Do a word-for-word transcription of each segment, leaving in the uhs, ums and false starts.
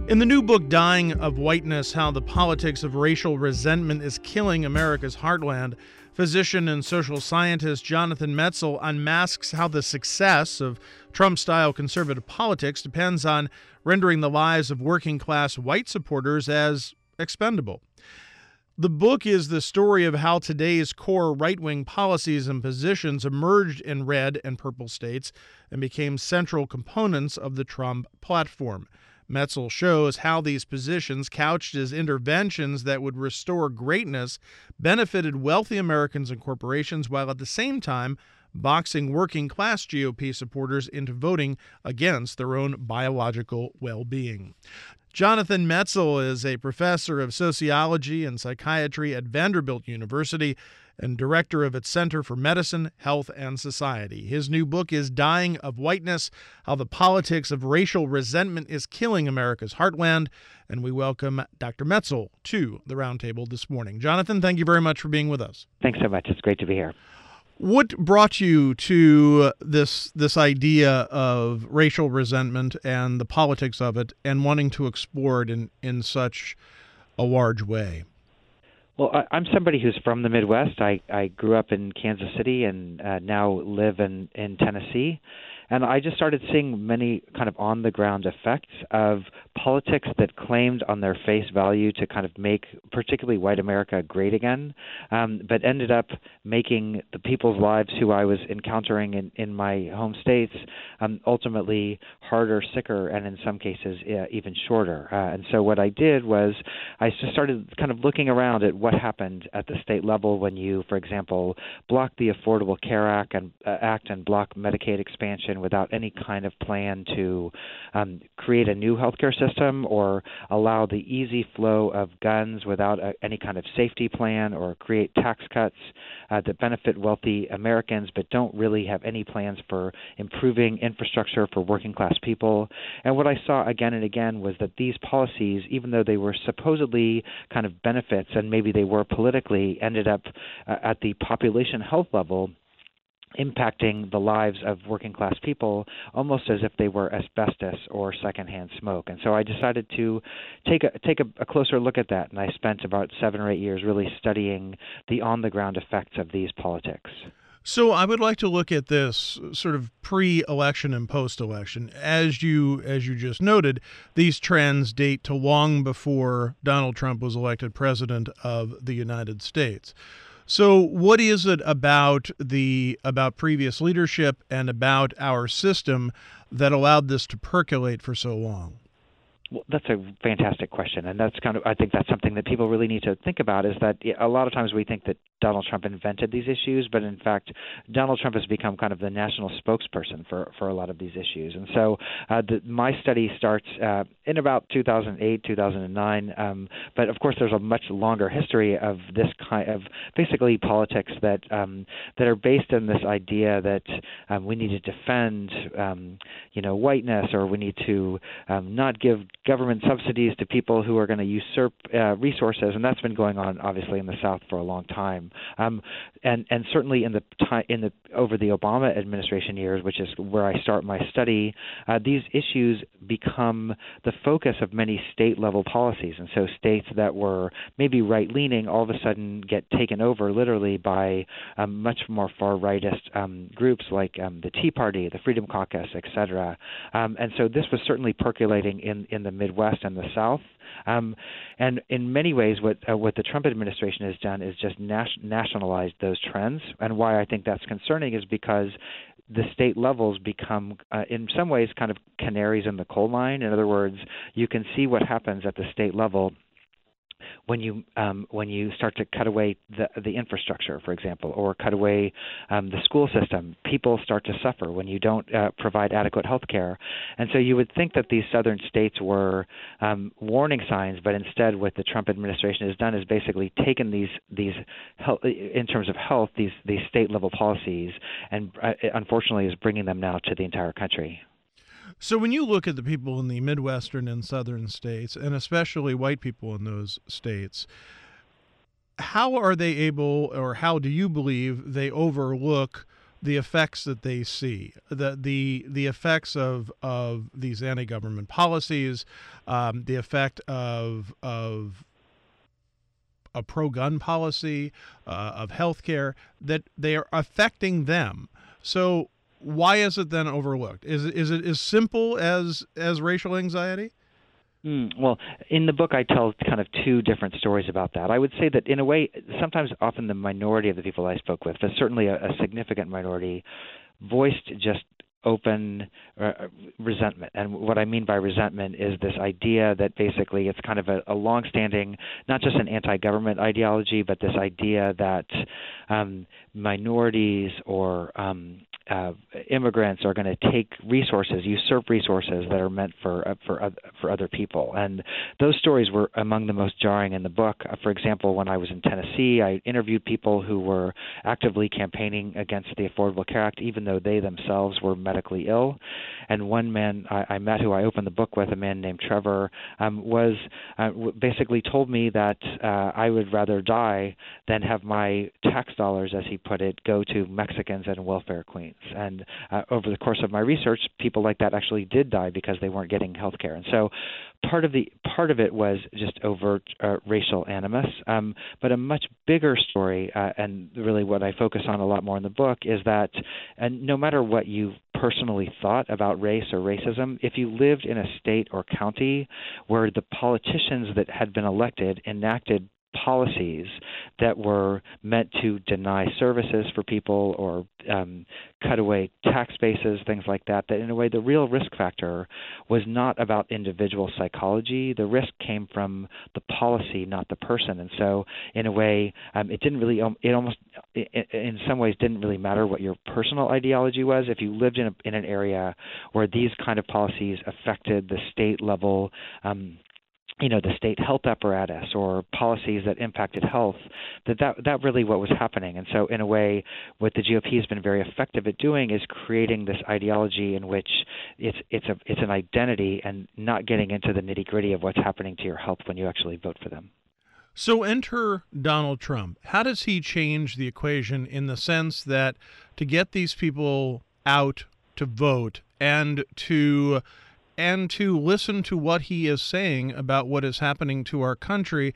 In the new book, Dying of Whiteness, How the Politics of Racial Resentment is Killing America's Heartland, physician and social scientist Jonathan Metzl unmasks how the success of Trump-style conservative politics depends on rendering the lives of working-class white supporters as expendable. The book is the story of how today's core right-wing policies and positions emerged in red and purple states and became central components of the Trump platform. Metzl shows how these positions, couched as interventions that would restore greatness, benefited wealthy Americans and corporations, while at the same time boxing working-class G O P supporters into voting against their own biological well-being. Jonathan Metzl is a professor of sociology and psychiatry at Vanderbilt University and director of its Center for Medicine, Health, and Society. His new book is Dying of Whiteness, How the Politics of Racial Resentment is Killing America's Heartland, and we welcome Doctor Metzl to the roundtable this morning. Jonathan, thank you very much for being with us. Thanks so much. It's great to be here. What brought you to this this idea of racial resentment and the politics of it and wanting to explore it in, in such a large way? Well, I, I'm somebody who's from the Midwest. I, I grew up in Kansas City and uh, now live in, in Tennessee. And I just started seeing many kind of on-the-ground effects of politics that claimed on their face value to kind of make particularly white America great again, um, but ended up making the people's lives who I was encountering in, in my home states um, ultimately harder, sicker, and in some cases uh, even shorter. Uh, and so what I did was I just started kind of looking around at what happened at the state level when you, for example, block the Affordable Care Act and, uh, Act and block Medicaid expansion without any kind of plan to um, create a new healthcare system or allow the easy flow of guns without a, any kind of safety plan, or create tax cuts uh, that benefit wealthy Americans but don't really have any plans for improving infrastructure for working class people. And what I saw again and again was that these policies, even though they were supposedly kind of benefits and maybe they were politically, ended up uh, at the population health level impacting the lives of working class people almost as if they were asbestos or secondhand smoke. And so I decided to take a take a, a closer look at that, and I spent about seven or eight years really studying the on-the-ground effects of these politics. So I would like to look at this sort of pre-election and post-election. As you as you just noted, these trends date to long before Donald Trump was elected president of the United States. So what is it about the about previous leadership and about our system that allowed this to percolate for so long? Well, that's a fantastic question, and that's kind of I think that's something that people really need to think about. Is that a lot of times we think that Donald Trump invented these issues, but in fact, Donald Trump has become kind of the national spokesperson for, for a lot of these issues. And so, uh, the, my study starts uh, in about two thousand eight, two thousand nine. Um, but of course, there's a much longer history of this kind of basically politics that um, that are based on this idea that um, we need to defend, um, you know, whiteness, or we need to um, not give government subsidies to people who are going to usurp uh, resources, and that's been going on obviously in the South for a long time, um, and and certainly in the time in the over the Obama administration years, which is where I start my study. Uh, these issues become the focus of many state-level policies, and so states that were maybe right-leaning all of a sudden get taken over literally by um, much more far-rightist um, groups like um, the Tea Party, the Freedom Caucus, et cetera. Um, and so this was certainly percolating in in the Midwest and the South. Um, and in many ways, what uh, what the Trump administration has done is just nas- nationalized those trends. And why I think that's concerning is because the state levels become, uh, in some ways, kind of canaries in the coal mine. In other words, you can see what happens at the state level when you um, when you start to cut away the the infrastructure, for example, or cut away um, the school system. People start to suffer when you don't uh, provide adequate health care. And so you would think that these southern states were um, warning signs, but instead what the Trump administration has done is basically taken these these health, in terms of health, these these state level policies, and uh, unfortunately is bringing them now to the entire country. So when you look at the people in the Midwestern and Southern states, and especially white people in those states, how are they able, or how do you believe they overlook the effects that they see, the the the effects of of these anti-government policies, um, the effect of of a pro-gun policy, uh, of healthcare, that they are affecting them. So why is it then overlooked? Is it, is it as simple as as racial anxiety? Mm, well, in the book, I tell kind of two different stories about that. I would say that in a way, sometimes often the minority of the people I spoke with, but certainly a, a significant minority, voiced just open uh, resentment. And what I mean by resentment is this idea that basically it's kind of a, a longstanding, not just an anti-government ideology, but this idea that um, minorities or um, uh, immigrants are going to take resources, usurp resources that are meant for uh, for uh, for other people. And those stories were among the most jarring in the book. Uh, for example, when I was in Tennessee, I interviewed people who were actively campaigning against the Affordable Care Act, even though they themselves were medically ill. And one man I, I met, who I opened the book with, a man named Trevor, um, was uh, basically told me that uh, I would rather die than have my tax dollars, as he put it, go to Mexicans and welfare queens. And uh, over the course of my research, people like that actually did die because they weren't getting health care. And so part of the part of it was just overt uh, racial animus. Um, but a much bigger story, uh, and really what I focus on a lot more in the book, is that and no matter what you personally thought about race or racism, if you lived in a state or county where the politicians that had been elected enacted policies that were meant to deny services for people or um, cut away tax bases, things like that, that in a way the real risk factor was not about individual psychology. The risk came from the policy, not the person. And so in a way, um, it didn't really, it almost, it, in some ways, didn't really matter what your personal ideology was. If you lived in, a, in an area where these kind of policies affected the state level um, you know, the state health apparatus or policies that impacted health, that, that that really what was happening. And so in a way, what the G O P has been very effective at doing is creating this ideology in which it's it's a it's an identity and not getting into the nitty-gritty of what's happening to your health when you actually vote for them. So enter Donald Trump. How does he change the equation in the sense that to get these people out to vote and to and to listen to what he is saying about what is happening to our country,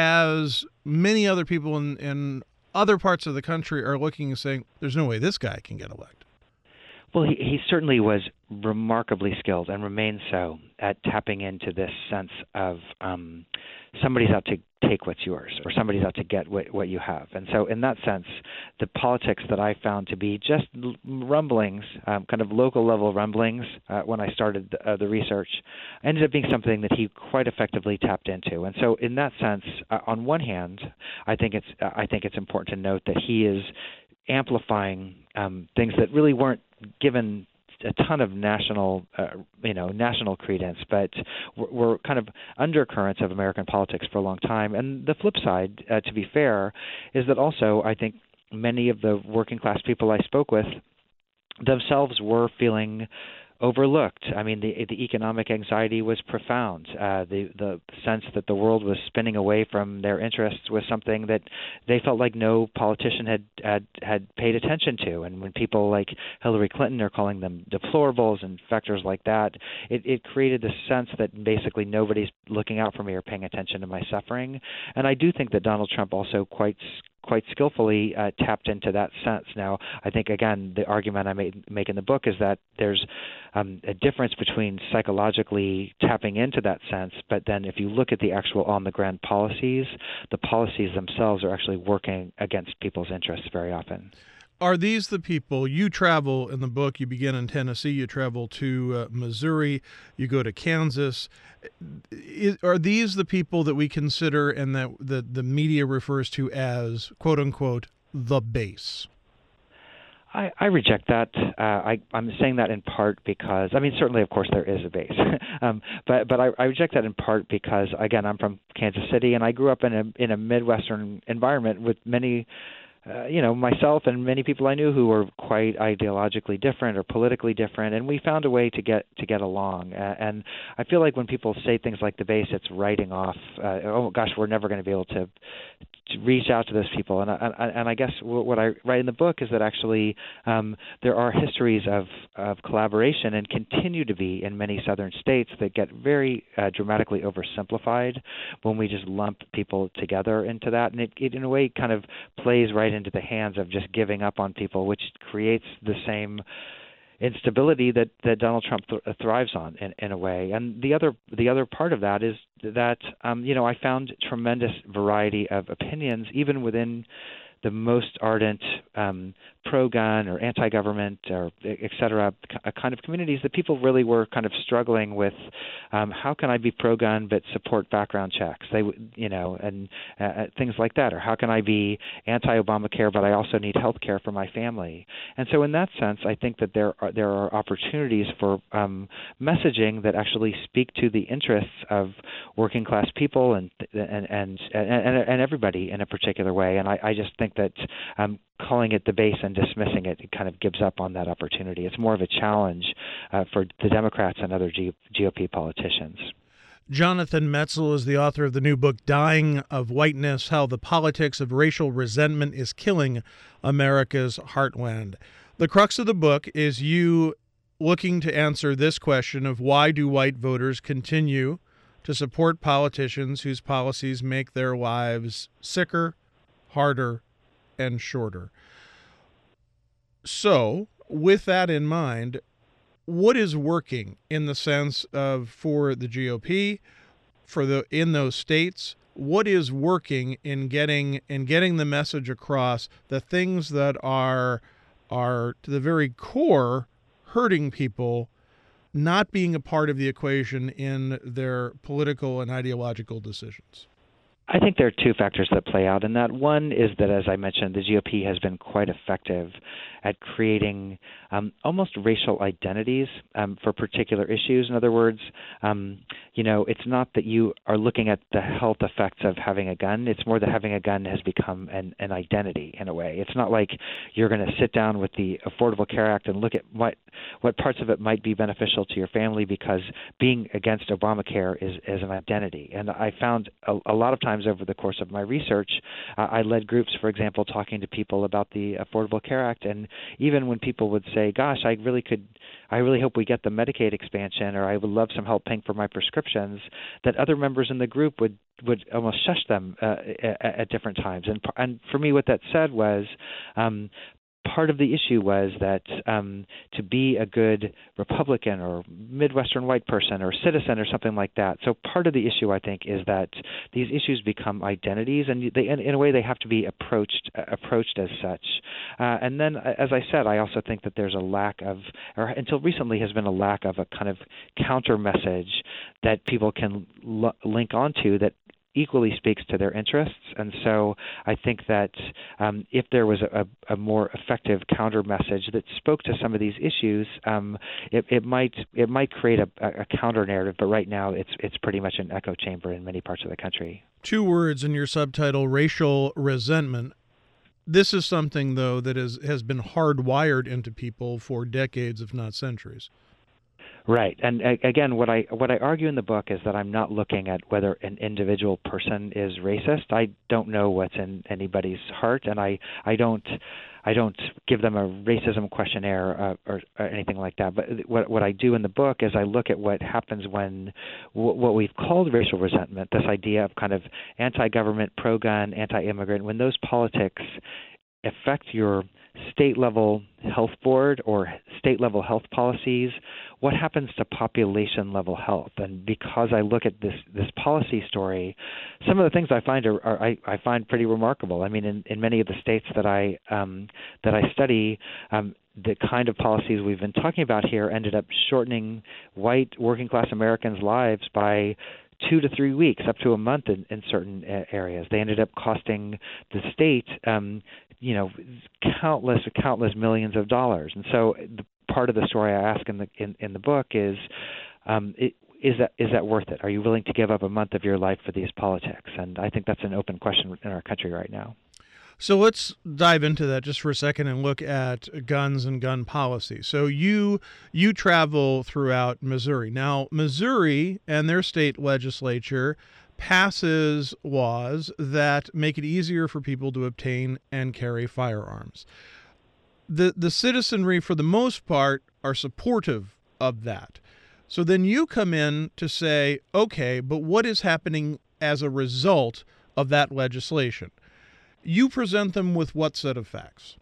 as many other people in, in other parts of the country are looking and saying, there's no way this guy can get elected? Well, he, he certainly was remarkably skilled and remains so at tapping into this sense of um, somebody's out to take what's yours or somebody's out to get what, what you have. And so in that sense, the politics that I found to be just rumblings, um, kind of local level rumblings uh, when I started the, uh, the research, ended up being something that he quite effectively tapped into. And so in that sense, uh, on one hand, I think it's uh, I think it's important to note that he is amplifying um, things that really weren't given a ton of national, uh, you know, national credence, but were, were kind of undercurrents of American politics for a long time. And the flip side, uh, to be fair, is that also I think many of the working class people I spoke with themselves were feeling overlooked. I mean, the the economic anxiety was profound. Uh, the the sense that the world was spinning away from their interests was something that they felt like no politician had had, had paid attention to. And when people like Hillary Clinton are calling them deplorables and factors like that, it, it created this sense that basically nobody's looking out for me or paying attention to my suffering. And I do think that Donald Trump also quite quite skillfully uh, tapped into that sense. Now, I think, again, the argument I made, make in the book is that there's um, a difference between psychologically tapping into that sense, but then if you look at the actual on-the-ground policies, the policies themselves are actually working against people's interests very often. Are these the people, you travel in the book, you begin in Tennessee, you travel to uh, Missouri, you go to Kansas. Is, are these the people that we consider and that the, the media refers to as, quote unquote, the base? I, I reject that. Uh, I, I'm saying that in part because, I mean, certainly, of course, there is a base, um, but but I, I reject that in part because, again, I'm from Kansas City, and I grew up in a in a Midwestern environment with many. Uh, you know, myself and many people I knew who were quite ideologically different or politically different, and we found a way to get to get along. Uh, and I feel like when people say things like the base, it's writing off, uh, oh gosh, we're never going to be able to to reach out to those people. And I, and I guess what I write in the book is that actually um, there are histories of, of collaboration and continue to be in many southern states that get very uh, dramatically oversimplified when we just lump people together into that. And it, it, in a way, kind of plays right into the hands of just giving up on people, which creates the same instability that, that Donald Trump th- thrives on in, in a way. And the other the other part of that is that um, you know I found tremendous variety of opinions even within the most ardent um, pro-gun or anti-government or et cetera kind of communities that people really were kind of struggling with. Um, how can I be pro-gun but support background checks? They, you know, and uh, things like that. Or how can I be anti-Obamacare but I also need health care for my family? And so, in that sense, I think that there are there are opportunities for um, messaging that actually speak to the interests of working class people and and and and, and everybody in a particular way. And I, I just think that um, calling it the base and dismissing it, it kind of gives up on that opportunity. It's more of a challenge uh, for the Democrats and other G- GOP politicians. Jonathan Metzl is the author of the new book, Dying of Whiteness, How the Politics of Racial Resentment is Killing America's Heartland. The crux of the book is you looking to answer this question of why do white voters continue to support politicians whose policies make their lives sicker, harder, and shorter. So, with that in mind, what is working in the sense of for the G O P, for the in those states? What is working in getting in getting the message across, the things that are are to the very core hurting people, not being a part of the equation in their political and ideological decisions? I think there are two factors that play out in that. One is that, as I mentioned, the G O P has been quite effective at creating um, almost racial identities um, for particular issues. In other words, um, you know, it's not that you are looking at the health effects of having a gun. It's more that having a gun has become an, an identity in a way. It's not like you're going to sit down with the Affordable Care Act and look at what what parts of it might be beneficial to your family because being against Obamacare is, is an identity. And I found a, a lot of times over the course of my research, uh, I led groups, for example, talking to people about the Affordable Care Act, and even when people would say, gosh, I really could, I really hope we get the Medicaid expansion, or I would love some help paying for my prescriptions, that other members in the group would, would almost shush them uh, at, at different times. And, and for me, what that said was, um, part of the issue was that um, to be a good Republican or Midwestern white person or citizen or something like that. So part of the issue, I think, is that these issues become identities, and they, in, in a way, they have to be approached uh, approached as such. Uh, and then, as I said, I also think that there's a lack of, or until recently, has been a lack of a kind of counter message that people can l- link onto that equally speaks to their interests. And so I think that um, if there was a, a more effective counter message that spoke to some of these issues, um, it, it might it might create a, a counter narrative. But right now, it's it's pretty much an echo chamber in many parts of the country. Two words in your subtitle: racial resentment. This is something, though, that is has been hardwired into people for decades, if not centuries. Right, and uh, again, what I what I argue in the book is that I'm not looking at whether an individual person is racist. I don't know what's in anybody's heart, and I, I don't I don't give them a racism questionnaire uh, or, or anything like that. But what what I do in the book is I look at what happens when w- what we've called racial resentment, this idea of kind of anti-government, pro-gun, anti-immigrant, when those politics affect your state-level health board or state-level health policies, what happens to population-level health? And because I look at this this policy story, some of the things I find are, are I, I find pretty remarkable. I mean, in, in many of the states that I um, that I study, um, the kind of policies we've been talking about here ended up shortening white working-class Americans' lives by two to three weeks, up to a month in, in certain areas. They ended up costing the state, um, you know, countless, countless millions of dollars. And so, the part of the story I ask in the in, in the book is, um, it, is that is that worth it? Are you willing to give up a month of your life for these politics? And I think that's an open question in our country right now. So let's dive into that just for a second and look at guns and gun policy. So you you travel throughout Missouri. Now, Missouri and their state legislature passes laws that make it easier for people to obtain and carry firearms. The the citizenry, for the most part, are supportive of that. So then you come in to say, okay, but what is happening as a result of that legislation? You present them with what set of facts?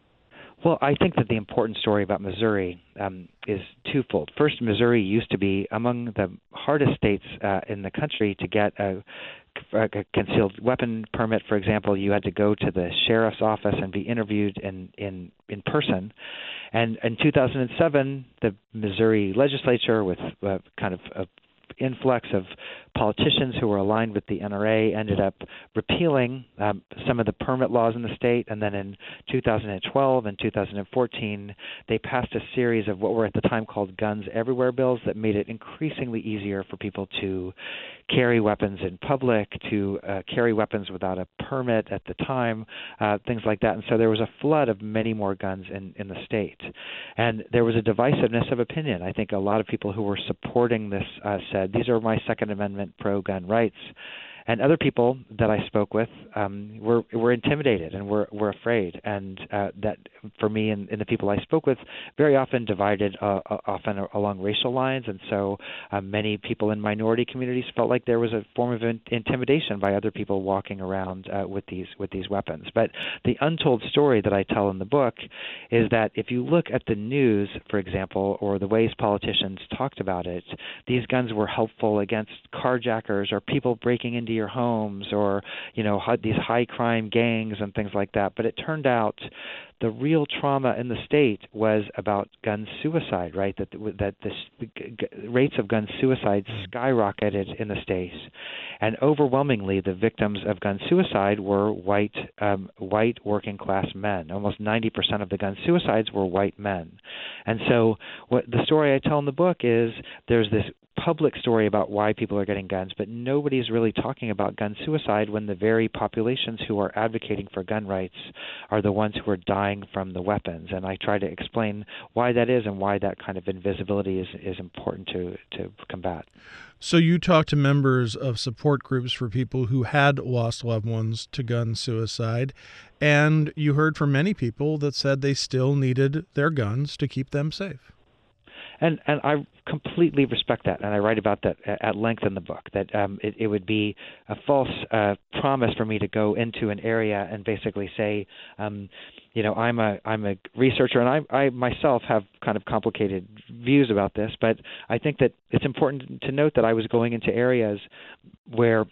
Well, I think that the important story about Missouri um, is twofold. First, Missouri used to be among the hardest states uh, in the country to get a, a concealed weapon permit. For example, you had to go to the sheriff's office and be interviewed in, in, in person. And in two thousand seven, the Missouri legislature, with uh, kind of a influx of politicians who were aligned with the N R A, ended up repealing um, some of the permit laws in the state. And then in two thousand twelve and two thousand fourteen, they passed a series of what were at the time called Guns Everywhere bills that made it increasingly easier for people to carry weapons in public, to uh, carry weapons without a permit at the time, uh, things like that. And so there was a flood of many more guns in, in the state. And there was a divisiveness of opinion. I think a lot of people who were supporting this uh, said, these are my Second Amendment pro-gun rights. And other people that I spoke with um, were were intimidated and were were afraid, and uh, that for me and, and the people I spoke with very often divided uh, often along racial lines, and so uh, many people in minority communities felt like there was a form of in- intimidation by other people walking around uh, with these with these weapons. But the untold story that I tell in the book is that if you look at the news, for example, or the ways politicians talked about it, these guns were helpful against carjackers or people breaking into your homes, or you know these high crime gangs and things like that. But it turned out the real trauma in the state was about gun suicide, right? That that the, the rates of gun suicide skyrocketed in the state, and overwhelmingly the victims of gun suicide were white um, white working class men. Almost ninety percent of the gun suicides were white men. And so what the story I tell in the book is there's this public story about why people are getting guns, but nobody's really talking about gun suicide when the very populations who are advocating for gun rights are the ones who are dying from the weapons. And I try to explain why that is and why that kind of invisibility is, is important to, to combat. So you talked to members of support groups for people who had lost loved ones to gun suicide, and you heard from many people that said they still needed their guns to keep them safe. And and I completely respect that, and I write about that at length in the book, that um, it, it would be a false uh, promise for me to go into an area and basically say, um, you know, I'm a I'm a researcher, and I, I myself have kind of complicated views about this, but I think that it's important to note that I was going into areas where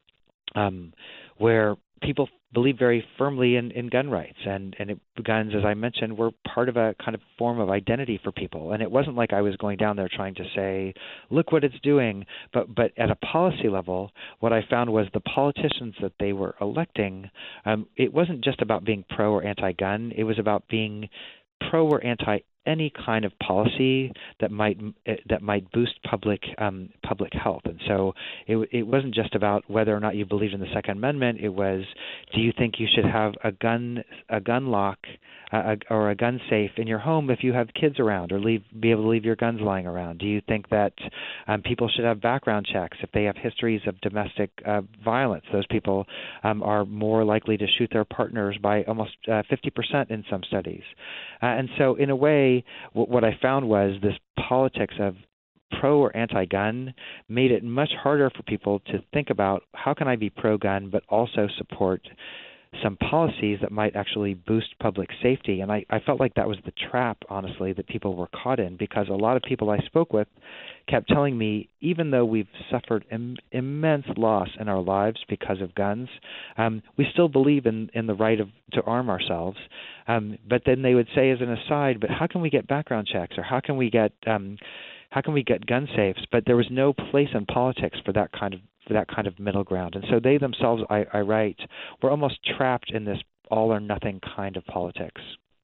um, where people believe very firmly in, in gun rights, and, and it, guns, as I mentioned, were part of a kind of form of identity for people. And it wasn't like I was going down there trying to say, look what it's doing, but but at a policy level, what I found was the politicians that they were electing, um, it wasn't just about being pro or anti-gun, it was about being pro or anti any kind of policy that might that might boost public um, public health. And so it, it wasn't just about whether or not you believed in the Second Amendment. It was, do you think you should have a gun a gun lock uh, or a gun safe in your home if you have kids around, or leave be able to leave your guns lying around? Do you think that um, people should have background checks if they have histories of domestic uh, violence? Those people um, are more likely to shoot their partners by almost uh, fifty percent in some studies. Uh, and so in a way, what I found was this politics of pro or anti-gun made it much harder for people to think about how can I be pro-gun but also support some policies that might actually boost public safety. And I, I felt like that was the trap, honestly, that people were caught in, because a lot of people I spoke with kept telling me, even though we've suffered Im- immense loss in our lives because of guns, um, we still believe in, in the right of to arm ourselves. Um, but then they would say as an aside, but how can we get background checks, or how can we get um, how can we get gun safes? But there was no place in politics for that kind of for that kind of middle ground. And so they themselves, I, I write, were almost trapped in this all or nothing kind of politics.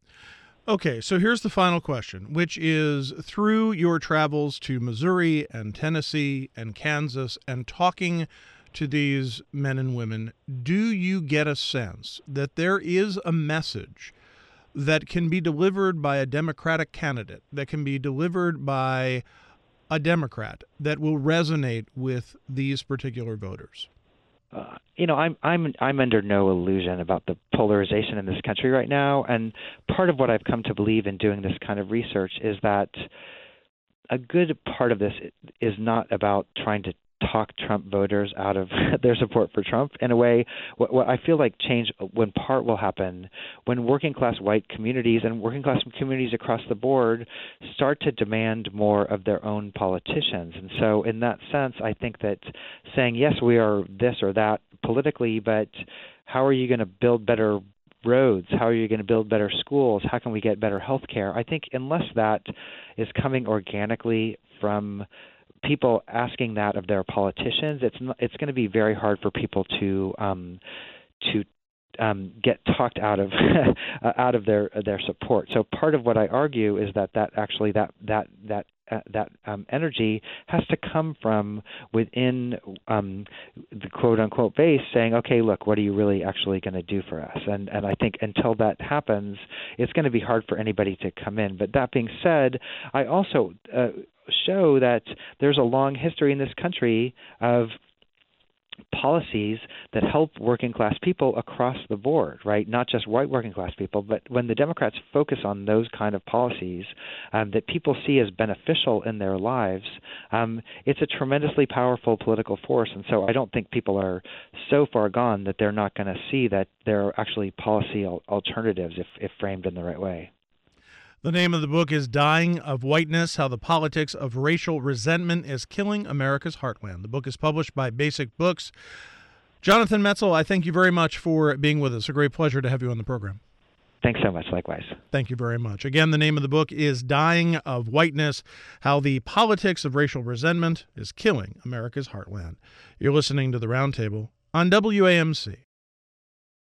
Okay, so here's the final question, which is, through your travels to Missouri and Tennessee and Kansas and talking to these men and women, do you get a sense that there is a message that can be delivered by a Democratic candidate, that can be delivered by a Democrat, that will resonate with these particular voters? Uh, you know, I'm I'm I'm under no illusion about the polarization in this country right now, and part of what I've come to believe in doing this kind of research is that a good part of this is not about trying to talk Trump voters out of their support for Trump. In a way, what, what I feel like change, when part will happen, when working class white communities and working class communities across the board start to demand more of their own politicians. And so in that sense, I think that saying, yes, we are this or that politically, but how are you going to build better roads? How are you going to build better schools? How can we get better health care? I think unless that is coming organically from people asking that of their politicians, it's not, it's going to be very hard for people to um, to um, get talked out of out of their their support. So part of what I argue is that that actually that that that uh, that um, energy has to come from within um, the quote unquote base, saying, okay, look, what are you really actually going to do for us? And and I think until that happens, it's going to be hard for anybody to come in. But that being said, I also uh, show that there's a long history in this country of policies that help working class people across the board, right? Not just white working class people, but when the Democrats focus on those kind of policies um, that people see as beneficial in their lives, um, it's a tremendously powerful political force. And so I don't think people are so far gone that they're not going to see that there are actually policy al- alternatives if, if framed in the right way. The name of the book is Dying of Whiteness, How the Politics of Racial Resentment is Killing America's Heartland. The book is published by Basic Books. Jonathan Metzl, I thank you very much for being with us. A great pleasure to have you on the program. Thanks so much. Likewise. Thank you very much. Again, the name of the book is Dying of Whiteness, How the Politics of Racial Resentment is Killing America's Heartland. You're listening to The Roundtable on W A M C.